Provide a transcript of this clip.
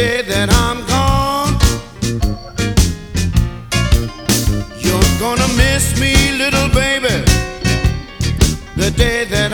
day that I'm gone. You're gonna miss me, little baby, the day that